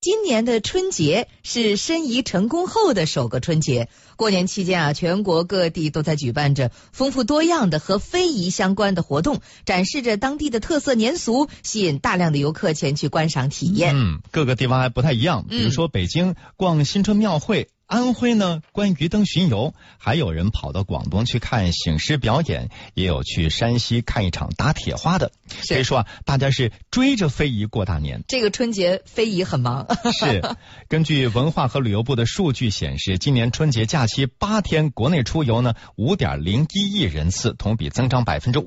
今年的春节是申遗成功后的首个春节。过年期间全国各地都在举办着丰富多样的和非遗相关的活动，展示着当地的特色年俗，吸引大量的游客前去观赏体验。 各个地方还不太一样，比如说北京逛新春庙会，安徽呢观鱼灯巡游，还有人跑到广东去看醒狮表演，也有去山西看一场打铁花的。可以说大家是追着非遗过大年。 这个春节非遗很忙。 是，根据文化和旅游部的数据显示，今年春节假期8天国内出游呢 5.01 亿人次，同比增长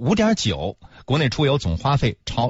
5.9%， 国内出游总花费超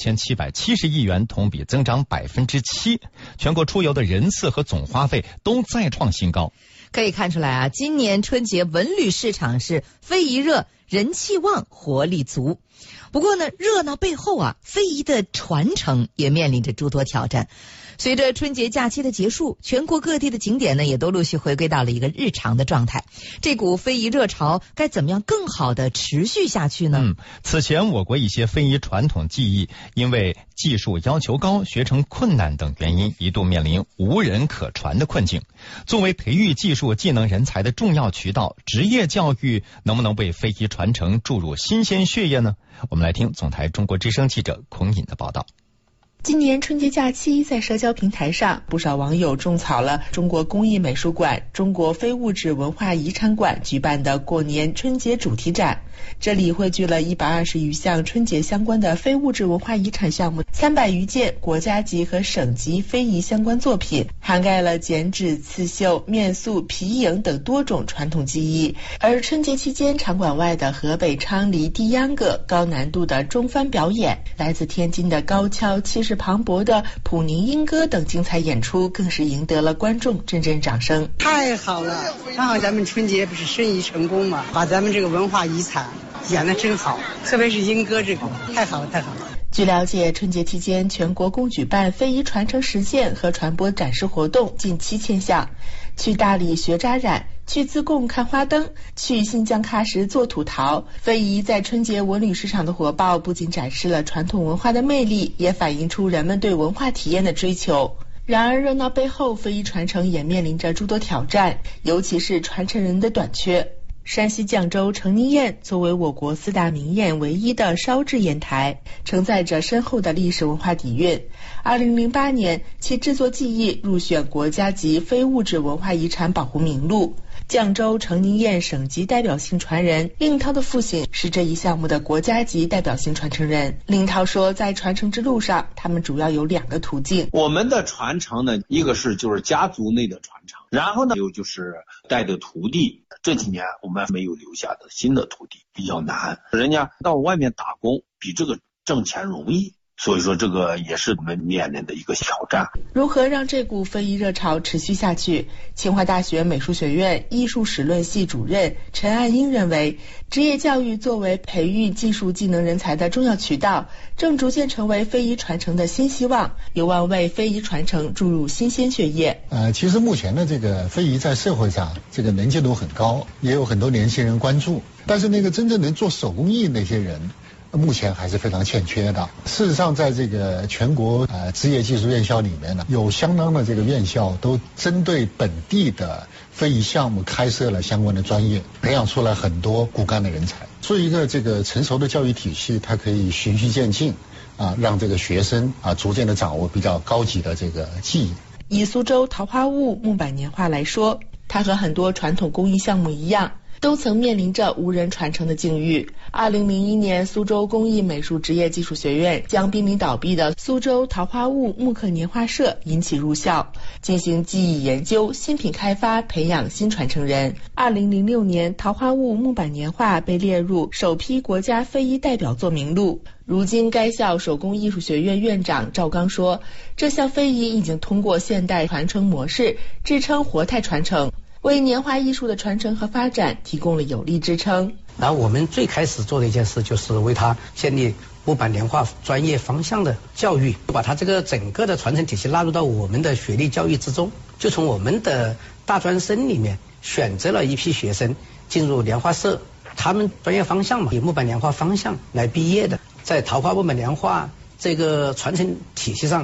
6770亿元，同比增长 7%， 全国出游的人次和总花费都再创新高。 可以看出来今年春节文旅市场是非遗热，人气旺，活力足。不过呢，热闹背后非遗的传承也面临着诸多挑战。随着春节假期的结束，全国各地的景点呢也都陆续回归到了一个日常的状态。这股非遗热潮该怎么样更好的持续下去呢？ 此前我国一些非遗传统技艺因为技术要求高、学成困难等原因，一度面临无人可传的困境。作为培育技术技能人才的重要渠道，职业教育能不能为非遗传承注入新鲜血液呢？我们来听总台中国之声记者孔颖的报道。 今年春节假期，在社交平台上，不少网友种草了中国工艺美术馆、中国非物质文化遗产馆举办的过年春节主题展。这里汇聚了120余项春节相关的非物质文化遗产项目，300余件国家级和省级非遗相关作品，涵盖了剪纸、刺绣、面塑、皮影等多种传统技艺。而春节期间，场馆外的河北昌黎地秧歌高难度的中翻表演，来自天津的高跷、气势磅礴的普宁莺歌等精彩演出，更是赢得了观众阵阵掌声。 太好了，刚好咱们春节不是申遗成功嘛，把咱们这个文化遗产演得真好，特别是莺歌这个，太好了太好了。 据了解，春节期间全国共举办非遗传承实践和传播展示活动近7000项，去大理学扎染，去自贡看花灯，去新疆喀什做土陶。非遗在春节文旅市场的火爆，不仅展示了传统文化的魅力，也反映出人们对文化体验的追求。然而热闹背后，非遗传承也面临着诸多挑战，尤其是传承人的短缺。山西绛州成宁宴作为我国4大名宴唯一的烧制砚台，承载着深厚的历史文化底蕴。2008年，其制作技艺入选国家级非物质文化遗产保护名录。绛州成宁宴省级代表性传人令涛的父亲是这一项目的国家级代表性传承人。令涛说，在传承之路上，他们主要有2个途径。 我们的传承呢，一个是就是家族内的传承，然后呢有就是带的徒弟。这几年我们没有留下的新的徒弟比较难，人家到外面打工比这个挣钱容易，所以说这个也是我们面临的一个挑战。 如何让这股非遗热潮持续下去？清华大学美术学院艺术史论系主任陈岸英认为，职业教育作为培育技术技能人才的重要渠道，正逐渐成为非遗传承的新希望，有望为非遗传承注入新鲜血液。 其实目前的这个非遗在社会上这个能见度很高，也有很多年轻人关注，但是那个真正能做手工艺那些人目前还是非常欠缺的。事实上，在这个全国职业技术院校里面呢，有相当的这个院校都针对本地的非遗项目开设了相关的专业，培养出来很多骨干的人才。做一个这个成熟的教育体系，它可以循序渐进让这个学生逐渐的掌握比较高级的这个技艺。 以苏州桃花坞木板年画来说，它和很多传统工艺项目一样，都曾面临着无人传承的境遇。2001年，苏州工艺美术职业技术学院将濒临倒闭的苏州桃花坞木刻年画社引起入校，进行技艺研究、新品开发，培养新传承人。2006年，桃花坞木板年画被列入首批国家非遗代表作名录。如今，该校手工艺术学院院长赵刚说，这项非遗已经通过现代传承模式支撑活态传承，为年画艺术的传承和发展提供了有力支撑。 然后我们最开始做的一件事，就是为它建立木板年画专业方向的教育，把它这个整个的传承体系纳入到我们的学历教育之中。就从我们的大专生里面选择了一批学生进入年画社，他们专业方向嘛，以木板年画方向来毕业的，在桃花木板年画这个传承体系上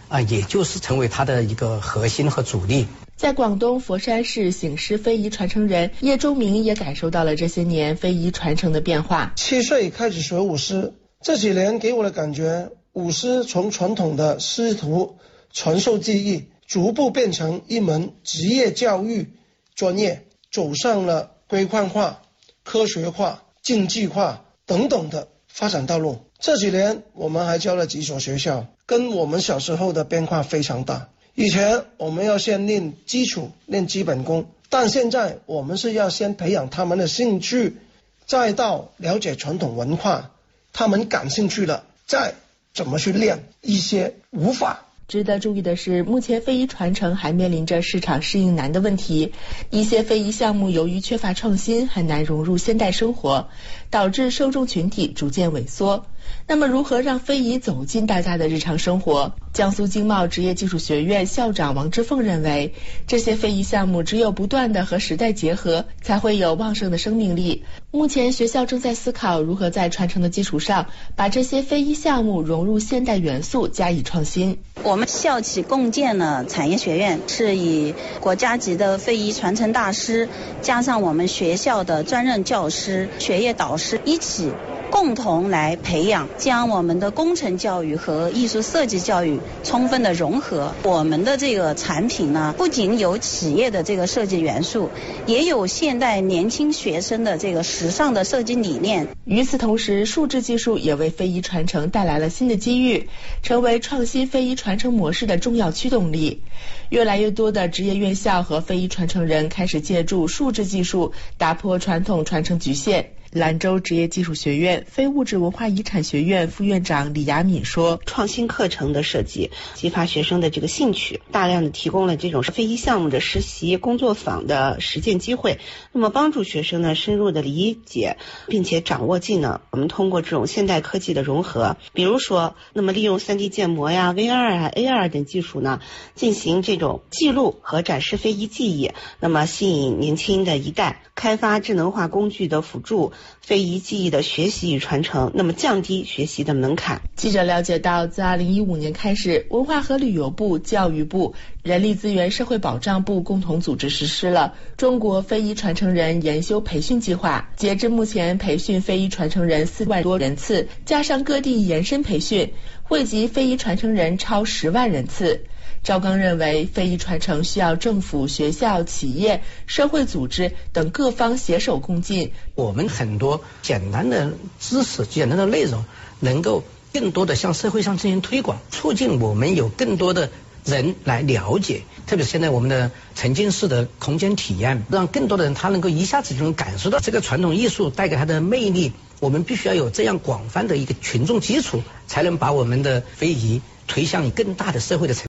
也就是成为它的一个核心和主力。 在广东佛山市醒狮非遗传承人叶忠明也感受到了这些年非遗传承的变化。 7岁开始学舞狮，这几年给我的感觉，舞狮从传统的师徒传授技艺，逐步变成一门职业教育专业，走上了规范化、科学化、竞技化等等的发展道路。这几年我们还教了几所学校，跟我们小时候的变化非常大。以前我们要先练基础，练基本功，但现在我们是要先培养他们的兴趣，再到了解传统文化，他们感兴趣了，再怎么去练一些舞法。 值得注意的是，目前非遗传承还面临着市场适应难的问题，一些非遗项目由于缺乏创新，很难融入现代生活，导致受众群体逐渐萎缩。那么如何让非遗走进大家的日常生活？江苏经贸职业技术学院校长王之凤认为，这些非遗项目只有不断的和时代结合，才会有旺盛的生命力。目前学校正在思考如何在传承的基础上，把这些非遗项目融入现代元素，加以创新。 我们校企共建了产业学院，是以国家级的非遗传承大师，加上我们学校的专任教师、学业导师一起共同来培养，将我们的工程教育和艺术设计教育充分的融合。我们的这个产品呢，不仅有企业的这个设计元素，也有现代年轻学生的这个时尚的设计理念。 与此同时，数字技术也为非遗传承带来了新的机遇，成为创新非遗传承模式的重要驱动力。越来越多的职业院校和非遗传承人开始借助数字技术，打破传统传承局限。兰州职业技术学院非物质文化遗产学院副院长李雅敏说， 创新课程的设计激发学生的这个兴趣，大量的提供了这种非遗项目的实习工作坊的实践机会，那么帮助学生呢深入的理解并且掌握技能。我们通过这种现代科技的融合，比如说那么利用 3D 建模呀、VR 啊、AR 等技术呢，进行这种记录和展示非遗技艺，那么吸引年轻的一代，开发智能化工具的辅助非遗技艺的学习与传承，那么降低学习的门槛。 记者了解到，自2015年开始，文化和旅游部、教育部、人力资源社会保障部共同组织实施了中国非遗传承人研修培训计划。截至目前，培训非遗传承人4万多人次，加上各地延伸培训，惠及非遗传承人超10万人次。赵刚认为，非遗传承需要政府、学校、企业、社会组织等各方携手共进。 我们很多简单的知识、简单的内容，能够更多的向社会上进行推广，促进我们有更多的人来了解。特别是现在我们的沉浸式的空间体验，让更多的人他能够一下子就能感受到这个传统艺术带给他的魅力。我们必须要有这样广泛的一个群众基础，才能把我们的非遗推向更大的社会的层面。